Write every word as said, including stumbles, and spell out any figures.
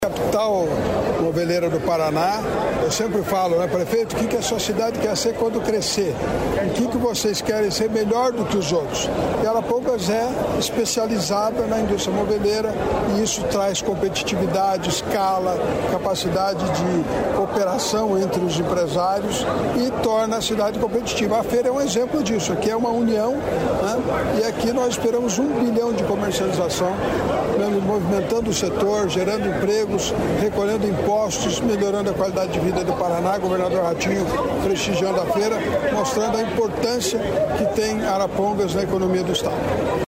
Capital moveleira do Paraná, eu sempre falo, né, prefeito, o que, que a sua cidade quer ser quando crescer? O que, que vocês querem ser melhor do que os outros? E Arapongas é especializada na indústria moveleira e isso traz competitividade, escala, capacidade de operação entre os empresários e torna a cidade competitiva. A feira é um exemplo disso, aqui é uma união, né, e aqui nós esperamos um bilhão de comercialização, movimentando o setor, gerando empregos, recolhendo impostos, melhorando a qualidade de vida do Paraná. Governador Ratinho prestigiando a feira, mostrando a importância que tem Arapongas na economia do estado.